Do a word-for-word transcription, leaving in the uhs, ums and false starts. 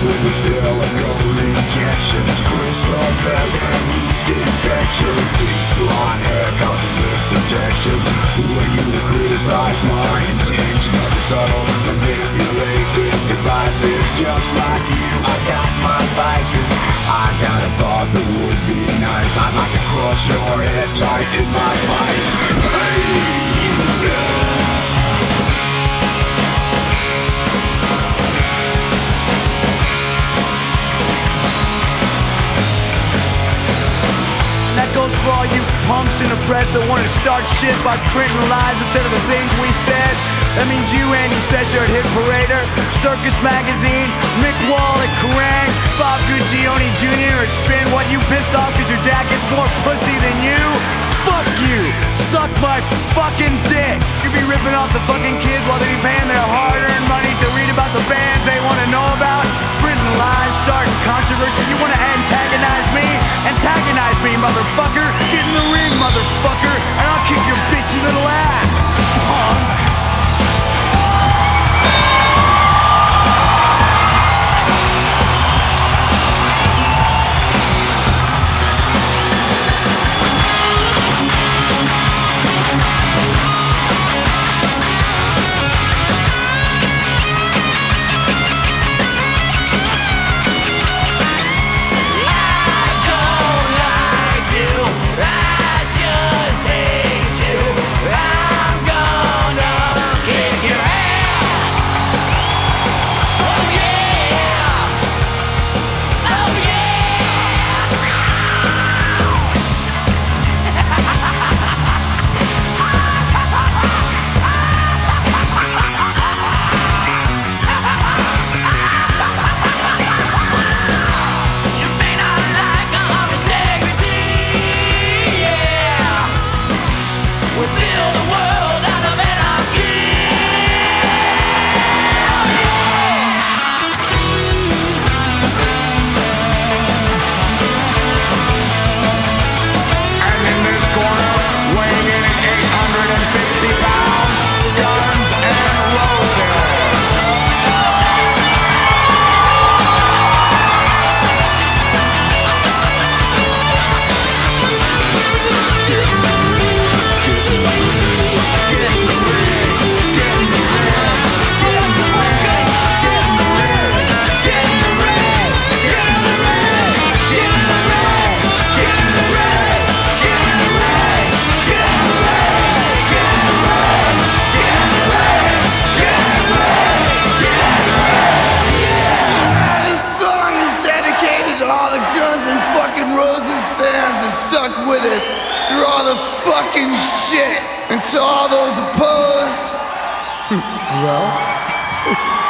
with the silicone injections, crystal bed and yeast infections, bleach blonde hair, cosmetic protection. Who are you to criticize my intentions? The subtle manipulated devices, just like you, I got my vices. I got a thought that would be nice. I'd like to crush your head tight in my vice. Hey. Goes for all you punks in the press that want to start shit by printing lies instead of the things we said. That means you, Andy Sesher at Hit Parader, Circus Magazine, Mick Wall at Kerrang, Bob Guccione Junior at Spin. What, you pissed off because your dad gets more pussy than you? Fuck you! Suck my fucking dick! You be ripping off the fucking kids while they be paying their hard-earned money to read about the bands they want to know about? Printing lies, starting controversy. You want to antagonize me? Antagonize me, motherfucker! Get in the ring, motherfucker! And I'll kick your bitchy little ass, punk! Stuck with us through all the fucking shit. And to all those opposed, well.